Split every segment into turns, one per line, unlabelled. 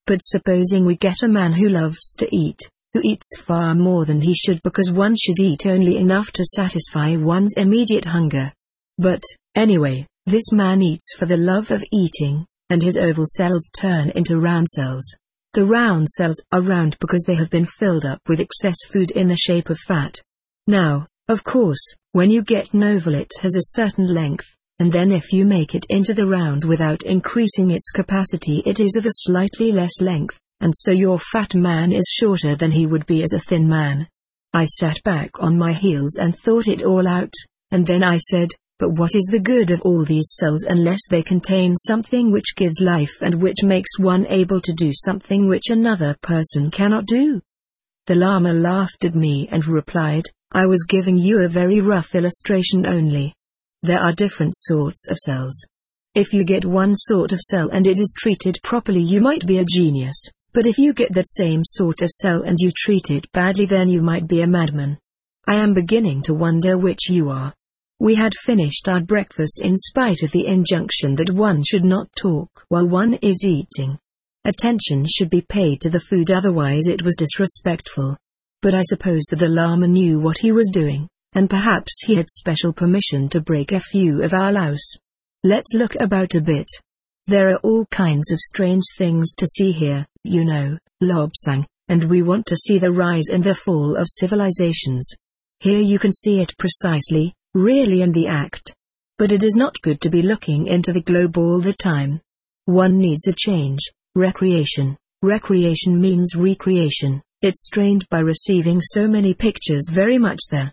But supposing we get a man who loves to eat, who eats far more than he should because one should eat only enough to satisfy one's immediate hunger. But, anyway, this man eats for the love of eating, and his oval cells turn into round cells. The round cells are round because they have been filled up with excess food in the shape of fat. Now, of course, when you get an oval it has a certain length, and then if you make it into the round without increasing its capacity it is of a slightly less length, and so your fat man is shorter than he would be as a thin man. I sat back on my heels and thought it all out, and then I said, but what is the good of all these cells unless they contain something which gives life and which makes one able to do something which another person cannot do? The Lama laughed at me and replied, I was giving you a very rough illustration only. There are different sorts of cells. If you get one sort of cell and it is treated properly you might be a genius, but if you get that same sort of cell and you treat it badly then you might be a madman. I am beginning to wonder which you are. We had finished our breakfast in spite of the injunction that one should not talk while one is eating. Attention should be paid to the food otherwise it was disrespectful. But I suppose that the Lama knew what he was doing, and perhaps he had special permission to break a few of our laws. Let's look about a bit. There are all kinds of strange things to see here, you know, Lobsang, and we want to see the rise and the fall of civilizations. Here you can see it precisely, really in the act. But it is not good to be looking into the globe all the time. One needs a change, recreation. Recreation means recreation. It's strained by receiving so many pictures very much the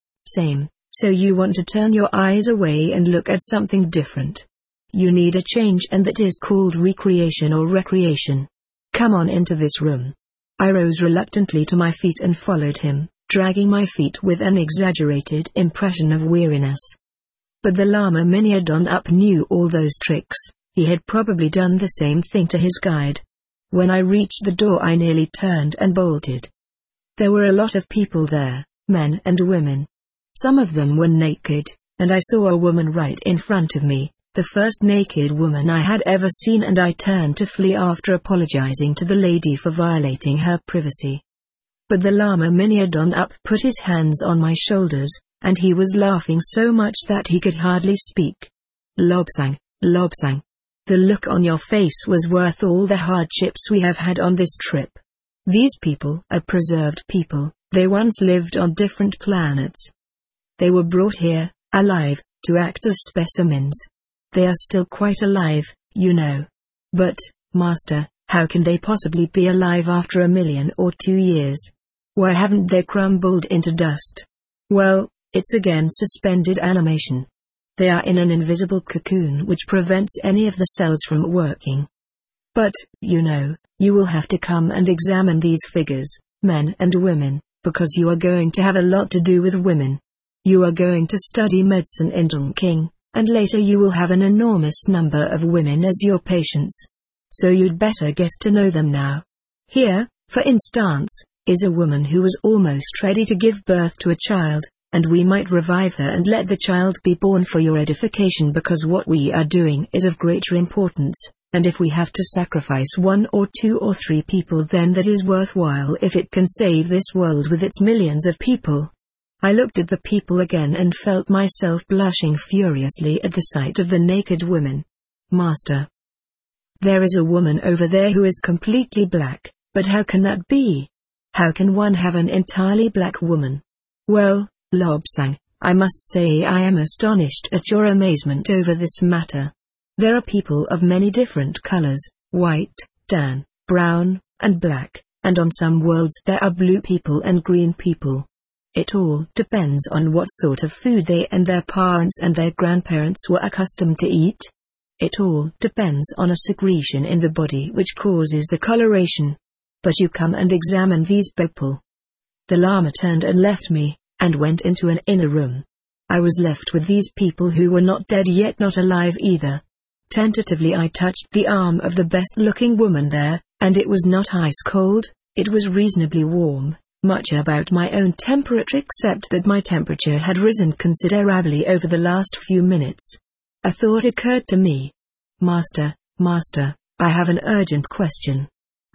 same, so you want to turn your eyes away and look at something different. You need a change and that is called recreation or recreation. Come on into this room. I rose reluctantly to my feet and followed him, dragging my feet with an exaggerated impression of weariness. But the Lama Minyadon knew all those tricks. He had probably done the same thing to his guide. When I reached the door I nearly turned and bolted. There were a lot of people there, men and women. Some of them were naked, and I saw a woman right in front of me, the first naked woman I had ever seen, and I turned to flee after apologizing to the lady for violating her privacy. But the Lama Minyadon put his hands on my shoulders, and he was laughing so much that he could hardly speak. Lobsang, Lobsang. The look on your face was worth all the hardships we have had on this trip. These people are preserved people, they once lived on different planets. They were brought here, alive, to act as specimens. They are still quite alive, you know. But, Master, how can they possibly be alive after 1,000,000 or 2 years? Why haven't they crumbled into dust? Well, it's again suspended animation. They are in an invisible cocoon which prevents any of the cells from working. But, you know, you will have to come and examine these figures, men and women, because you are going to have a lot to do with women. You are going to study medicine in Chongqing, and later you will have an enormous number of women as your patients. So you'd better get to know them now. Here, for instance, is a woman who was almost ready to give birth to a child, and we might revive her and let the child be born for your edification because what we are doing is of greater importance, and if we have to sacrifice 1 or 2 or 3 people then that is worthwhile if it can save this world with its millions of people. I looked at the people again and felt myself blushing furiously at the sight of the naked women. Master. There is a woman over there who is completely black, but how can that be? How can one have an entirely black woman? Well, Lobsang, I must say I am astonished at your amazement over this matter. There are people of many different colors, white, tan, brown, and black, and on some worlds there are blue people and green people. It all depends on what sort of food they and their parents and their grandparents were accustomed to eat. It all depends on a secretion in the body which causes the coloration. But you come and examine these people. The Lama turned and left me, and went into an inner room. I was left with these people who were not dead yet not alive either. Tentatively I touched the arm of the best-looking woman there, and it was not ice cold, it was reasonably warm, much about my own temperature except that my temperature had risen considerably over the last few minutes. A thought occurred to me. Master, I have an urgent question.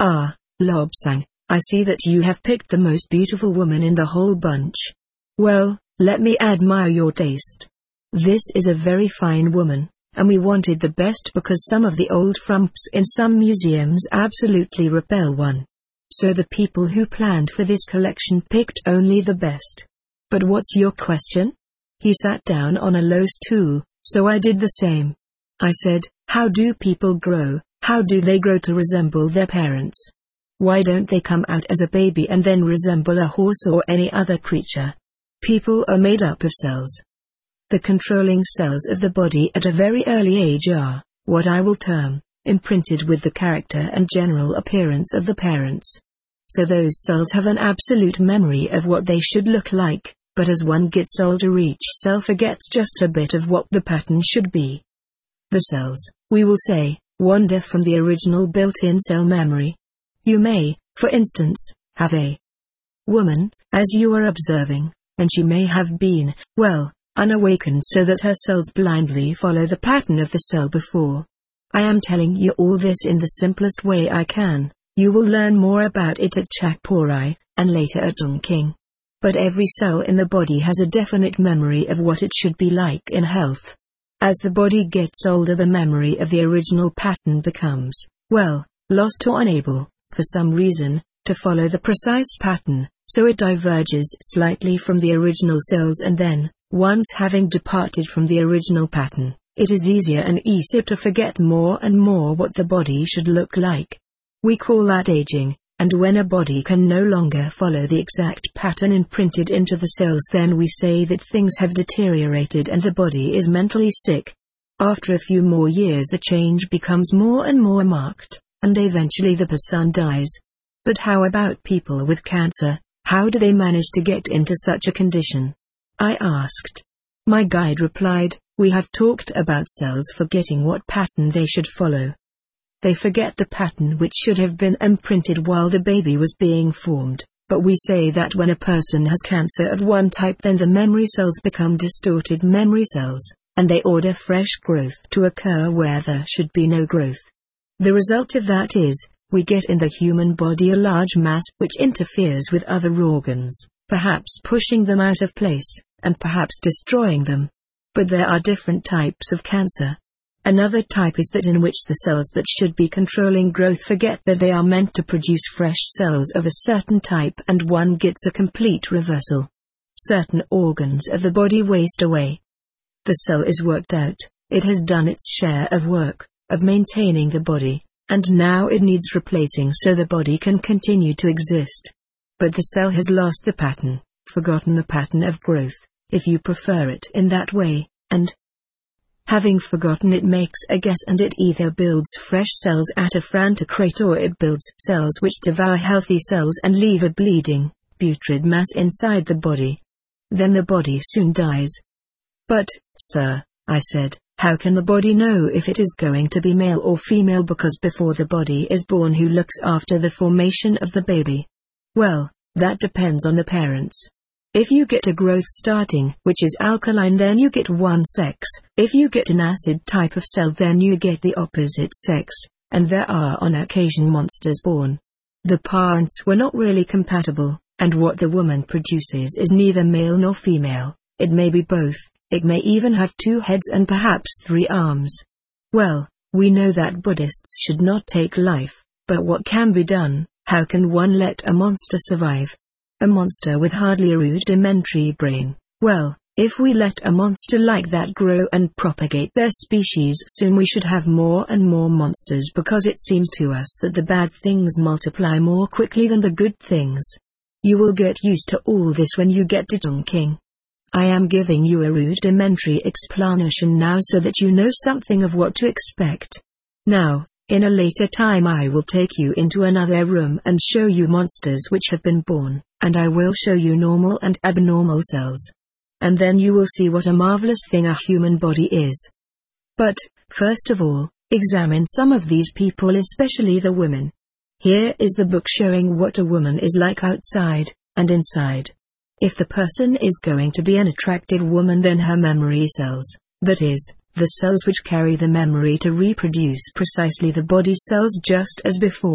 Ah, Lobsang, I see that you have picked the most beautiful woman in the whole bunch. Well, let me admire your taste. This is a very fine woman, and we wanted the best because some of the old frumps in some museums absolutely repel one. So the people who planned for this collection picked only the best. But what's your question? He sat down on a low stool, so I did the same. I said, how do people grow? How do they grow to resemble their parents? Why don't they come out as a baby and then resemble a horse or any other creature? People are made up of cells. The controlling cells of the body at a very early age are, what I will term, imprinted with the character and general appearance of the parents. So those cells have an absolute memory of what they should look like, but as one gets older each cell forgets just a bit of what the pattern should be. The cells, we will say, wander from the original built-in cell memory. You may, for instance, have a woman, as you are observing, and she may have been, well, unawakened so that her cells blindly follow the pattern of the cell before. I am telling you all this in the simplest way I can. You will learn more about it at Chakporai, and later at Chongqing. But every cell in the body has a definite memory of what it should be like in health. As the body gets older, the memory of the original pattern becomes, well, lost or unable, for some reason, to follow the precise pattern, so it diverges slightly from the original cells, and then, once having departed from the original pattern, it is easier and easier to forget more and more what the body should look like. We call that aging, and when a body can no longer follow the exact pattern imprinted into the cells, then we say that things have deteriorated and the body is mentally sick. After a few more years the change becomes more and more marked, and eventually the person dies. But how about people with cancer? How do they manage to get into such a condition? I asked. My guide replied, we have talked about cells forgetting what pattern they should follow. They forget the pattern which should have been imprinted while the baby was being formed, but we say that when a person has cancer of one type, then the memory cells become distorted memory cells, and they order fresh growth to occur where there should be no growth. The result of that is, we get in the human body a large mass which interferes with other organs, perhaps pushing them out of place, and perhaps destroying them. But there are different types of cancer. Another type is that in which the cells that should be controlling growth forget that they are meant to produce fresh cells of a certain type, and one gets a complete reversal. Certain organs of the body waste away. The cell is worked out, it has done its share of work, of maintaining the body, and now it needs replacing so the body can continue to exist. But the cell has lost the pattern, forgotten the pattern of growth, if you prefer it in that way, and having forgotten it makes a guess, and it either builds fresh cells at a frantic rate, or it builds cells which devour healthy cells and leave a bleeding, putrid mass inside the body. Then the body soon dies. But, sir, I said, how can the body know if it is going to be male or female? Because before the body is born, who looks after the formation of the baby? Well, that depends on the parents. If you get a growth starting which is alkaline, then you get one sex. If you get an acid type of cell, then you get the opposite sex, and there are on occasion monsters born. The parents were not really compatible, and what the woman produces is neither male nor female. It may be both, it may even have 2 heads and perhaps 3 arms. Well, we know that Buddhists should not take life, but what can be done? How can one let a monster survive? A monster with hardly a rudimentary brain. Well, if we let a monster like that grow and propagate their species, soon we should have more and more monsters, because it seems to us that the bad things multiply more quickly than the good things. You will get used to all this when you get to Chongqing. I am giving you a rudimentary explanation now so that you know something of what to expect. Now, in a later time I will take you into another room and show you monsters which have been born, and I will show you normal and abnormal cells. And then you will see what a marvelous thing a human body is. But, first of all, examine some of these people, especially the women. Here is the book showing what a woman is like outside and inside. If the person is going to be an attractive woman, then her memory cells, that is, the cells which carry the memory to reproduce precisely the body cells just as before,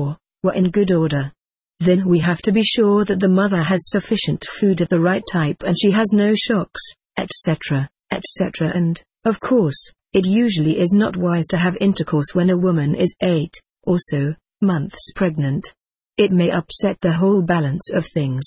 were in good order. Then we have to be sure that the mother has sufficient food of the right type and she has no shocks, etc., etc. And, of course, it usually is not wise to have intercourse when a woman is 8 or so months pregnant. It may upset the whole balance of things.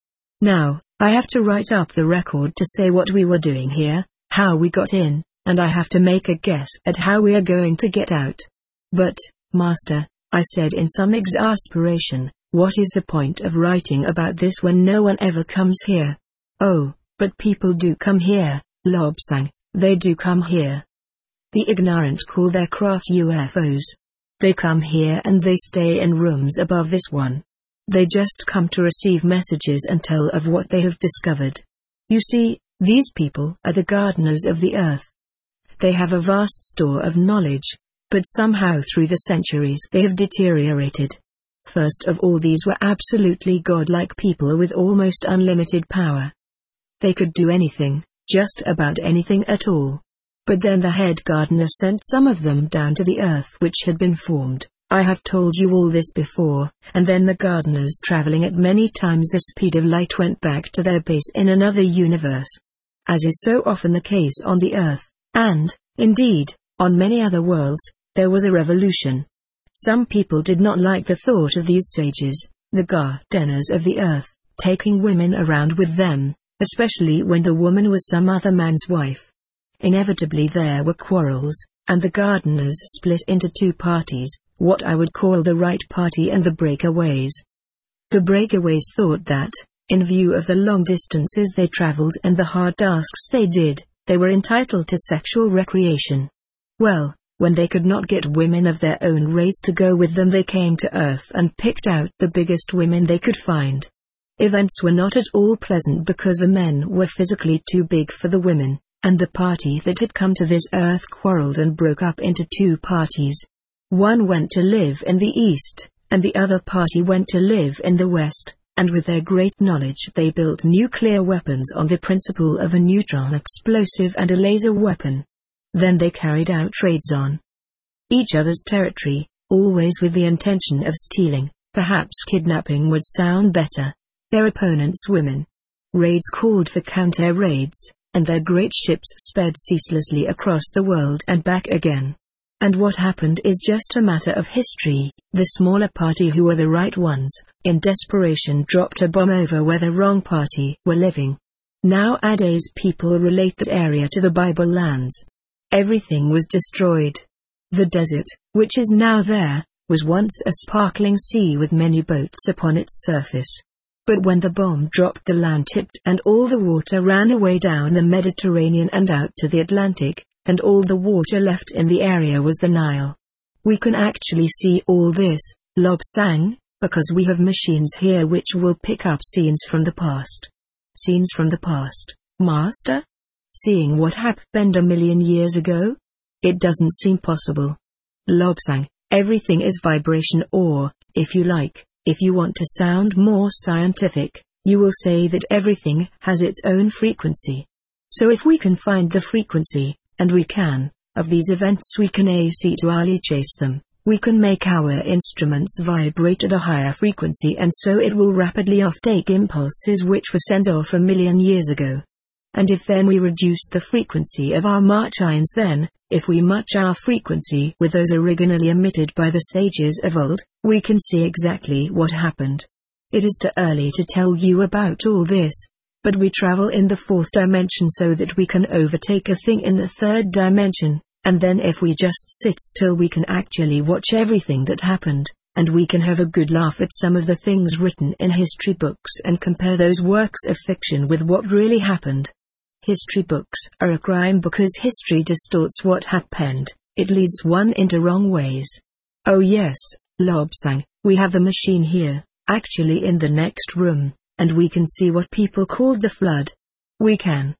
Now, I have to write up the record to say what we were doing here, how we got in, and I have to make a guess at how we are going to get out. But, Master, I said in some exasperation, what is the point of writing about this when no one ever comes here? Oh, but people do come here, Lobsang, they do come here. The ignorant call their craft UFOs. They come here and they stay in rooms above this one. They just come to receive messages and tell of what they have discovered. You see, these people are the gardeners of the earth. They have a vast store of knowledge, but somehow through the centuries they have deteriorated. First of all, these were absolutely godlike people with almost unlimited power. They could do anything, just about anything at all. But then the head gardener sent some of them down to the earth which had been formed. I have told you all this before, and then the gardeners traveling at many times the speed of light went back to their base in another universe. As is so often the case on the earth, and, indeed, on many other worlds, there was a revolution. Some people did not like the thought of these sages, the gardeners of the earth, taking women around with them, especially when the woman was some other man's wife. Inevitably there were quarrels, and the gardeners split into two parties, what I would call the right party and the breakaways. The breakaways thought that, in view of the long distances they traveled and the hard tasks they did, they were entitled to sexual recreation. Well, when they could not get women of their own race to go with them, they came to Earth and picked out the biggest women they could find. Events were not at all pleasant because the men were physically too big for the women, and the party that had come to this Earth quarreled and broke up into two parties. One went to live in the East, and the other party went to live in the West, and with their great knowledge they built nuclear weapons on the principle of a neutron explosive and a laser weapon. Then they carried out raids on each other's territory, always with the intention of stealing, perhaps kidnapping would sound better, their opponents' women. Raids called for counter-raids, and their great ships sped ceaselessly across the world and back again. And what happened is just a matter of history. The smaller party, who were the right ones, in desperation dropped a bomb over where the wrong party were living. Nowadays people relate that area to the Bible lands. Everything was destroyed. The desert, which is now there, was once a sparkling sea with many boats upon its surface. But when the bomb dropped, the land tipped and all the water ran away down the Mediterranean and out to the Atlantic, and all the water left in the area was the Nile. We can actually see all this, Lobsang, because we have machines here which will pick up scenes from the past. Scenes from the past, Master? Seeing what happened a million years ago? It doesn't seem possible. Lobsang, everything is vibration, or, if you like, if you want to sound more scientific, you will say that everything has its own frequency. So if we can find the frequency, and we can, of these events, we can AC/Ali chase them, we can make our instruments vibrate at a higher frequency, and so it will rapidly offtake impulses which were sent off a million years ago. And if then we reduce the frequency of our machines, then, if we match our frequency with those originally emitted by the sages of old, we can see exactly what happened. It is too early to tell you about all this, but we travel in the fourth dimension so that we can overtake a thing in the third dimension, and then if we just sit still we can actually watch everything that happened, and we can have a good laugh at some of the things written in history books and compare those works of fiction with what really happened. History books are a crime because history distorts what happened, it leads one into wrong ways. Oh yes, Lobsang, we have the machine here, actually in the next room, and we can see what people called the flood. We can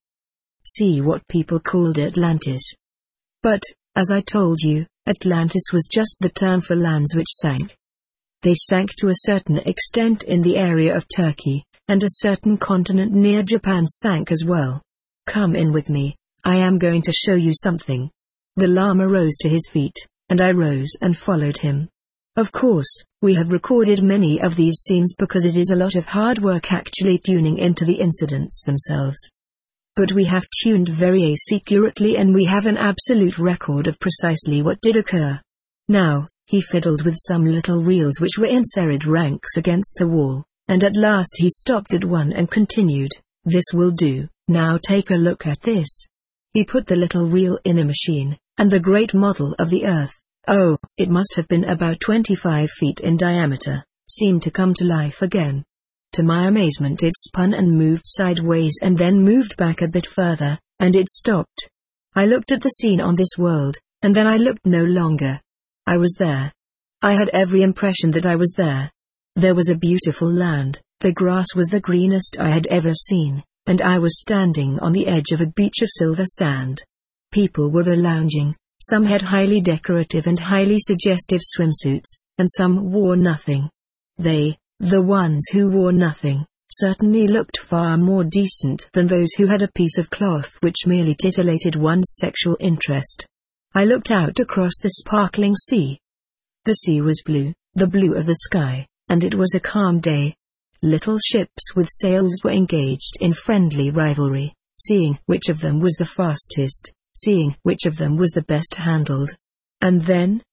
see what people called Atlantis. But, as I told you, Atlantis was just the term for lands which sank. They sank to a certain extent in the area of Turkey, and a certain continent near Japan sank as well. Come in with me, I am going to show you something. The Lama rose to his feet, and I rose and followed him. Of course, we have recorded many of these scenes because it is a lot of hard work actually tuning into the incidents themselves. But we have tuned very accurately and we have an absolute record of precisely what did occur. Now, he fiddled with some little reels which were in serried ranks against the wall, and at last he stopped at one and continued, "This will do, now take a look at this." He put the little reel in a machine, and the great model of the Earth, oh, it must have been about 25 feet in diameter, seemed to come to life again. To my amazement it spun and moved sideways and then moved back a bit further, and it stopped. I looked at the scene on this world, and then I looked no longer. I was there. I had every impression that I was there. There was a beautiful land, the grass was the greenest I had ever seen, and I was standing on the edge of a beach of silver sand. People were there lounging, some had highly decorative and highly suggestive swimsuits, and some wore nothing. They, the ones who wore nothing, certainly looked far more decent than those who had a piece of cloth which merely titillated one's sexual interest. I looked out across the sparkling sea. The sea was blue, the blue of the sky, and it was a calm day. Little ships with sails were engaged in friendly rivalry, seeing which of them was the fastest, seeing which of them was the best handled. And then,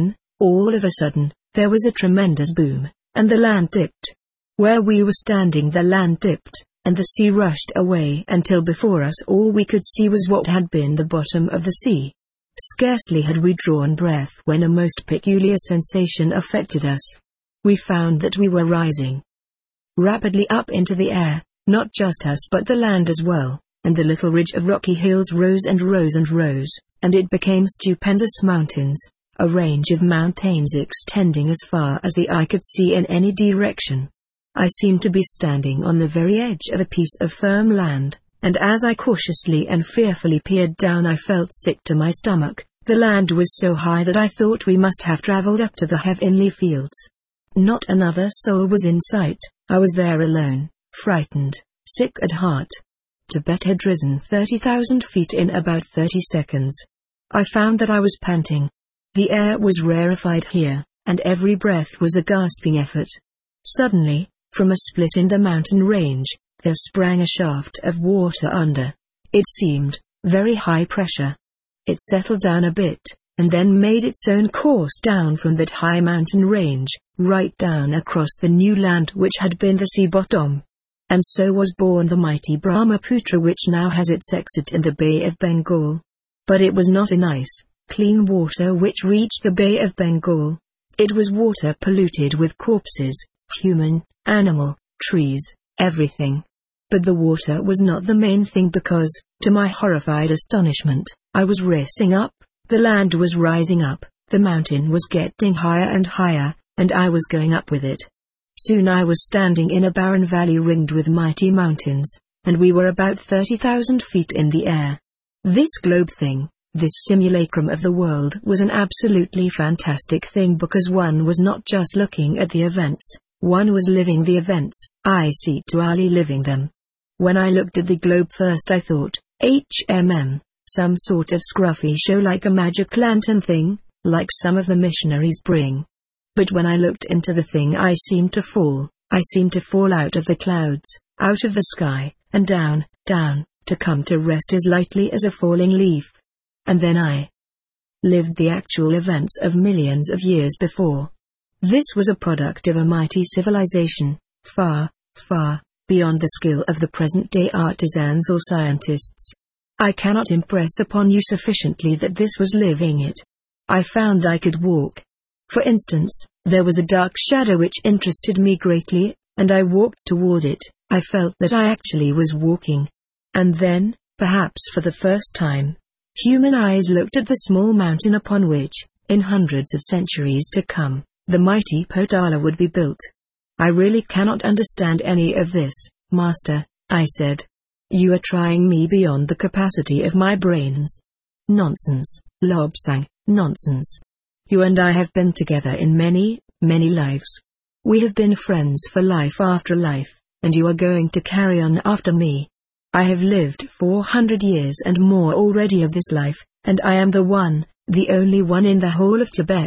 all of a sudden, there was a tremendous boom, and the land dipped. Where we were standing the land dipped, and the sea rushed away until before us all we could see was what had been the bottom of the sea. Scarcely had we drawn breath when a most peculiar sensation affected us. We found that we were rising rapidly up into the air, not just us but the land as well, and the little ridge of rocky hills rose and rose and rose, and it became stupendous mountains, a range of mountains extending as far as the eye could see in any direction. I seemed to be standing on the very edge of a piece of firm land, and as I cautiously and fearfully peered down I felt sick to my stomach. The land was so high that I thought we must have traveled up to the heavenly fields. Not another soul was in sight. I was there alone, frightened, sick at heart. Tibet had risen 30,000 feet in about 30 seconds. I found that I was panting. The air was rarefied here, and every breath was a gasping effort. Suddenly, from a split in the mountain range, there sprang a shaft of water under. It seemed very high pressure. It settled down a bit, and then made its own course down from that high mountain range, right down across the new land which had been the sea bottom. And so was born the mighty Brahmaputra which now has its exit in the Bay of Bengal. But it was not a nice, clean water which reached the Bay of Bengal. It was water polluted with corpses, human, animal, trees, everything. But the water was not the main thing because, to my horrified astonishment, I was racing up, the land was rising up, the mountain was getting higher and higher, and I was going up with it. Soon I was standing in a barren valley ringed with mighty mountains, and we were about 30,000 feet in the air. This globe thing, this simulacrum of the world was an absolutely fantastic thing because one was not just looking at the events, one was living the events, literally living them. When I looked at the globe first I thought, some sort of scruffy show like a magic lantern thing, like some of the missionaries bring. But when I looked into the thing I seemed to fall out of the clouds, out of the sky, and down, to come to rest as lightly as a falling leaf. And then I lived the actual events of millions of years before. This was a product of a mighty civilization, far, far beyond the skill of the present-day artisans or scientists. I cannot impress upon you sufficiently that this was living it. I found I could walk. For instance, there was a dark shadow which interested me greatly, and I walked toward it. I felt that I actually was walking. And then, perhaps for the first time, human eyes looked at the small mountain upon which, in hundreds of centuries to come, the mighty Potala would be built. I really cannot understand any of this, Master, I said. You are trying me beyond the capacity of my brains. Nonsense, Lobsang, nonsense. You and I have been together in many, many lives. We have been friends for life after life, and you are going to carry on after me. I have lived 400 years and more already of this life, and I am the one, the only one in the whole of Tibet,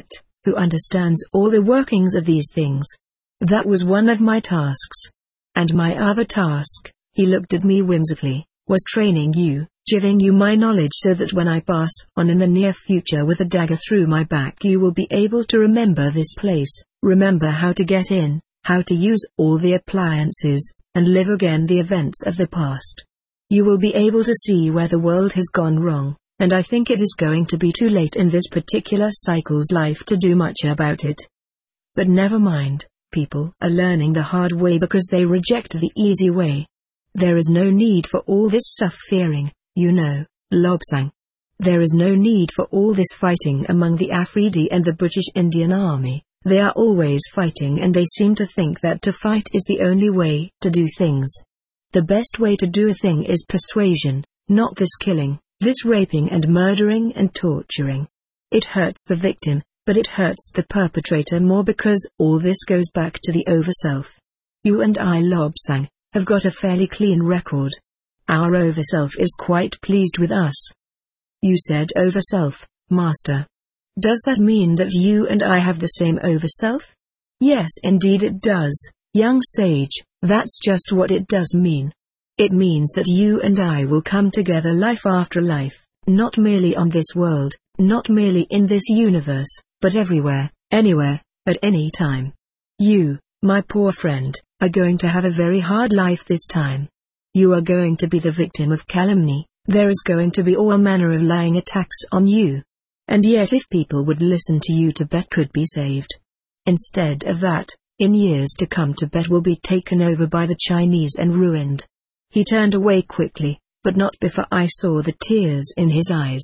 who understands all the workings of these things. That was one of my tasks. And my other task, he looked at me whimsically, was training you, giving you my knowledge so that when I pass on in the near future with a dagger through my back you will be able to remember this place, remember how to get in, how to use all the appliances, and live again the events of the past. You will be able to see where the world has gone wrong, and I think it is going to be too late in this particular cycle's life to do much about it. But never mind, people are learning the hard way because they reject the easy way. There is no need for all this suffering, you know, Lobsang. There is no need for all this fighting among the Afridi and the British Indian Army. They are always fighting and they seem to think that to fight is the only way to do things. The best way to do a thing is persuasion, not this killing, this raping and murdering and torturing. It hurts the victim, but it hurts the perpetrator more because all this goes back to the overself. You and I, Lobsang, have got a fairly clean record. Our overself is quite pleased with us. You said overself, Master. Does that mean that you and I have the same overself? Yes, indeed it does, young sage, that's just what it does mean. It means that you and I will come together life after life, not merely on this world, not merely in this universe, but everywhere, anywhere, at any time. You, my poor friend, are going to have a very hard life this time. You are going to be the victim of calumny, there is going to be all manner of lying attacks on you. And yet if people would listen to you, Tibet could be saved. Instead of that, in years to come Tibet will be taken over by the Chinese and ruined. He turned away quickly, but not before I saw the tears in his eyes.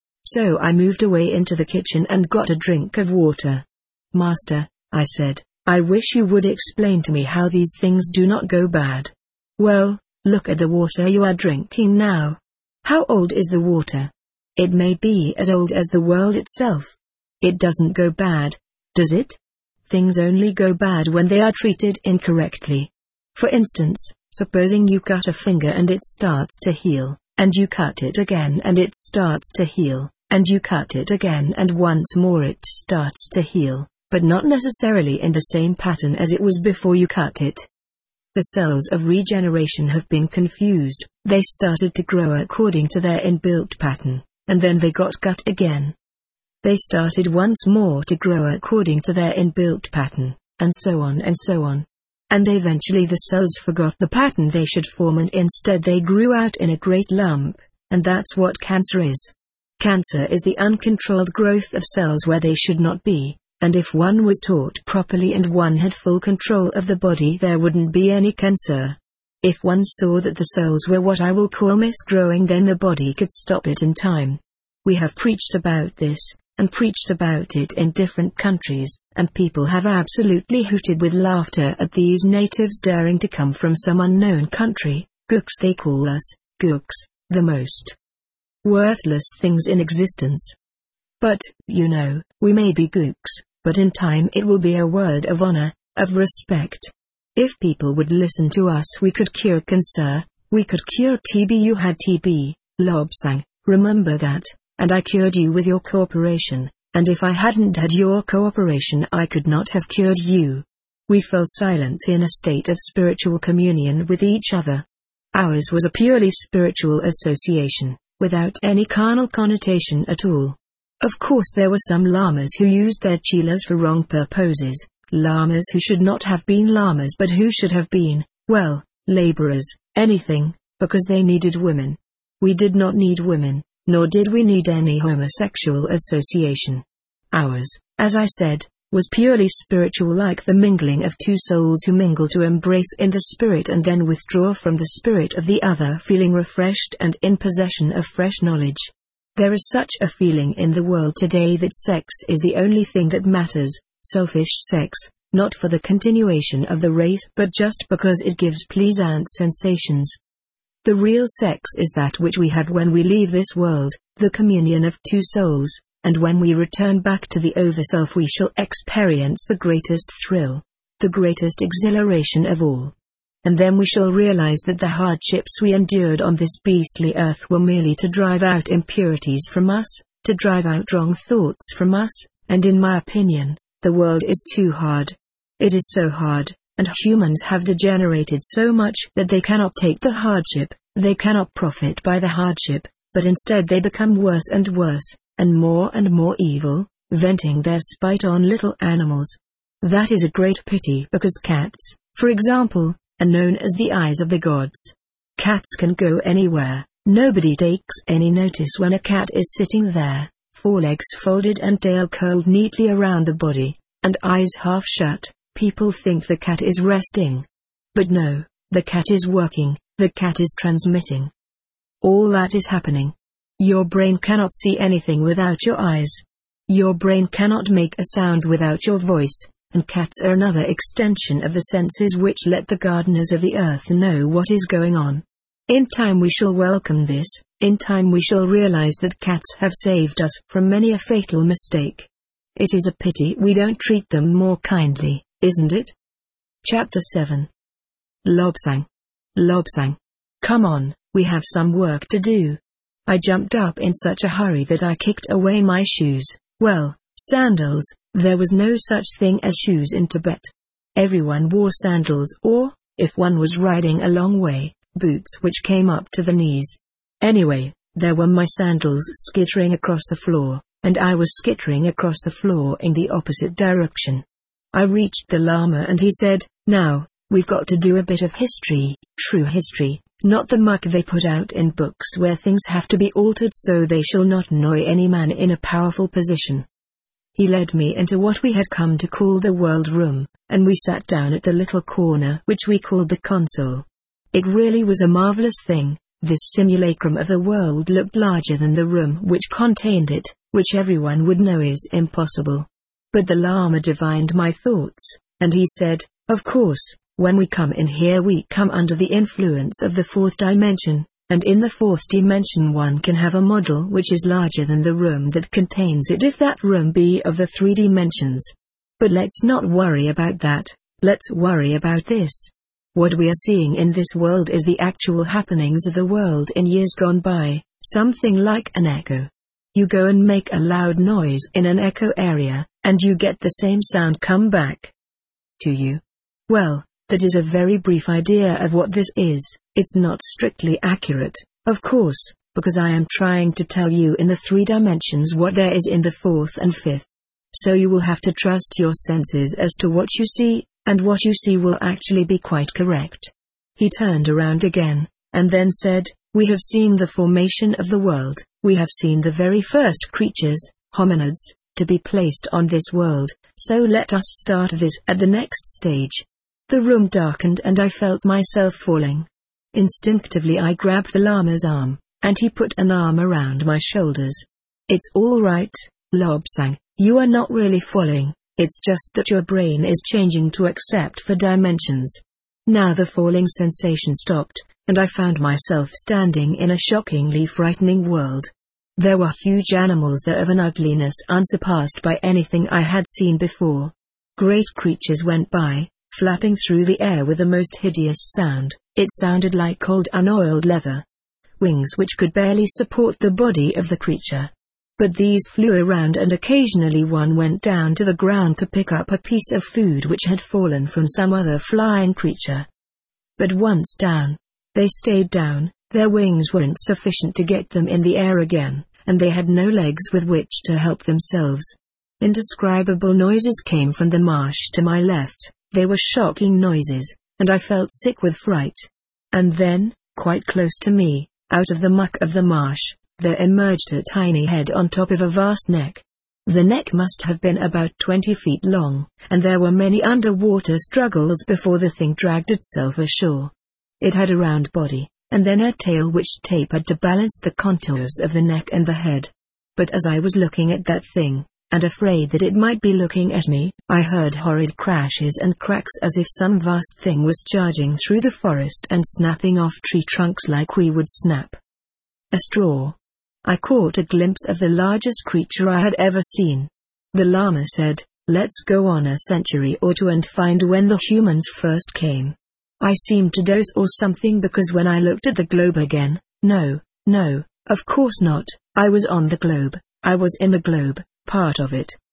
So I moved away into the kitchen and got a drink of water. Master, I said, I wish you would explain to me how these things do not go bad. Well, look at the water you are drinking now. How old is the water? It may be as old as the world itself. It doesn't go bad, does it? Things only go bad when they are treated incorrectly. For instance, supposing you cut a finger and it starts to heal, and you cut it again and it starts to heal, and you cut it again and once more it starts to heal, but not necessarily in the same pattern as it was before you cut it. The cells of regeneration have been confused, they started to grow according to their inbuilt pattern, and then they got cut again. They started once more to grow according to their inbuilt pattern, and so on and so on. And eventually the cells forgot the pattern they should form and instead they grew out in a great lump, and that's what cancer is. Cancer is the uncontrolled growth of cells where they should not be, and if one was taught properly and one had full control of the body there wouldn't be any cancer. If one saw that the cells were what I will call misgrowing, then the body could stop it in time. We have preached about this, and preached about it in different countries, and people have absolutely hooted with laughter at these natives daring to come from some unknown country. Gooks they call us, gooks, the most worthless things in existence. But, you know, we may be gooks, but in time it will be a word of honor, of respect. If people would listen to us we could cure cancer, we could cure TB. You had TB, Lobsang, remember that, and I cured you with your cooperation, and if I hadn't had your cooperation I could not have cured you. We fell silent in a state of spiritual communion with each other. Ours was a purely spiritual association, without any carnal connotation at all. Of course there were some lamas who used their chelas for wrong purposes, lamas who should not have been lamas but who should have been, well, laborers, anything, because they needed women. We did not need women, nor did we need any homosexual association. Ours, as I said, was purely spiritual, like the mingling of two souls who mingle to embrace in the spirit and then withdraw from the spirit of the other, feeling refreshed and in possession of fresh knowledge. There is such a feeling in the world today that sex is the only thing that matters, selfish sex, not for the continuation of the race but just because it gives pleasant sensations. The real sex is that which we have when we leave this world, the communion of two souls, and when we return back to the overself we shall experience the greatest thrill, the greatest exhilaration of all. And then we shall realize that the hardships we endured on this beastly earth were merely to drive out impurities from us, to drive out wrong thoughts from us, and in my opinion, the world is too hard. It is so hard, and humans have degenerated so much that they cannot take the hardship, they cannot profit by the hardship, but instead they become worse and worse, and more evil, venting their spite on little animals. That is a great pity because cats, for example, are known as the eyes of the gods. Cats can go anywhere, nobody takes any notice when a cat is sitting there, forelegs folded and tail curled neatly around the body, and eyes half shut. People think the cat is resting. But no, the cat is working, the cat is transmitting. All that is happening. Your brain cannot see anything without your eyes. Your brain cannot make a sound without your voice, and cats are another extension of the senses which let the gardeners of the earth know what is going on. In time we shall welcome this, in time we shall realize that cats have saved us from many a fatal mistake. It is a pity we don't treat them more kindly, isn't it? Chapter 7. Lobsang. Lobsang. Come on, we have some work to do. I jumped up in such a hurry that I kicked away my shoes, well, sandals. There was no such thing as shoes in Tibet. Everyone wore sandals or, if one was riding a long way, boots which came up to the knees. Anyway, there were my sandals skittering across the floor, and I was skittering across the floor in the opposite direction. I reached the Lama and he said, "Now, we've got to do a bit of history, true history, not the muck they put out in books where things have to be altered so they shall not annoy any man in a powerful position." He led me into what we had come to call the world room, and we sat down at the little corner which we called the console. It really was a marvelous thing. This simulacrum of the world looked larger than the room which contained it, which everyone would know is impossible. But the Lama divined my thoughts, and he said, "Of course, when we come in here we come under the influence of the fourth dimension. And in the fourth dimension one can have a model which is larger than the room that contains it if that room be of the 3 dimensions. But let's not worry about that, let's worry about this. What we are seeing in this world is the actual happenings of the world in years gone by, something like an echo. You go and make a loud noise in an echo area, and you get the same sound come back to you. Well, that is a very brief idea of what this is. It's not strictly accurate, of course, because I am trying to tell you in the 3 dimensions what there is in the 4th and 5th. So you will have to trust your senses as to what you see, and what you see will actually be quite correct. He turned around again, and then said, "We have seen the formation of the world, we have seen the very first creatures, hominids, to be placed on this world, so let us start this at the next stage." The room darkened and I felt myself falling. Instinctively I grabbed the Lama's arm, and he put an arm around my shoulders. "It's all right, Lobsang, you are not really falling, it's just that your brain is changing to accept 4 dimensions." Now the falling sensation stopped, and I found myself standing in a shockingly frightening world. There were huge animals there of an ugliness unsurpassed by anything I had seen before. Great creatures went by, flapping through the air with the most hideous sound. It sounded like cold unoiled leather. Wings which could barely support the body of the creature. But these flew around and occasionally one went down to the ground to pick up a piece of food which had fallen from some other flying creature. But once down, they stayed down, their wings weren't sufficient to get them in the air again, and they had no legs with which to help themselves. Indescribable noises came from the marsh to my left. They were shocking noises, and I felt sick with fright. And then, quite close to me, out of the muck of the marsh, there emerged a tiny head on top of a vast neck. The neck must have been about 20 feet long, and there were many underwater struggles before the thing dragged itself ashore. It had a round body, and then a tail which tapered to balance the contours of the neck and the head. But as I was looking at that thing, and afraid that it might be looking at me, I heard horrid crashes and cracks as if some vast thing was charging through the forest and snapping off tree trunks like we would snap a straw. I caught a glimpse of the largest creature I had ever seen. The Lama said, "Let's go on a century or 2 and find when the humans first came." I seemed to doze or something because when I looked at the globe again, no, of course not, I was on the globe, I was in the globe, part of it,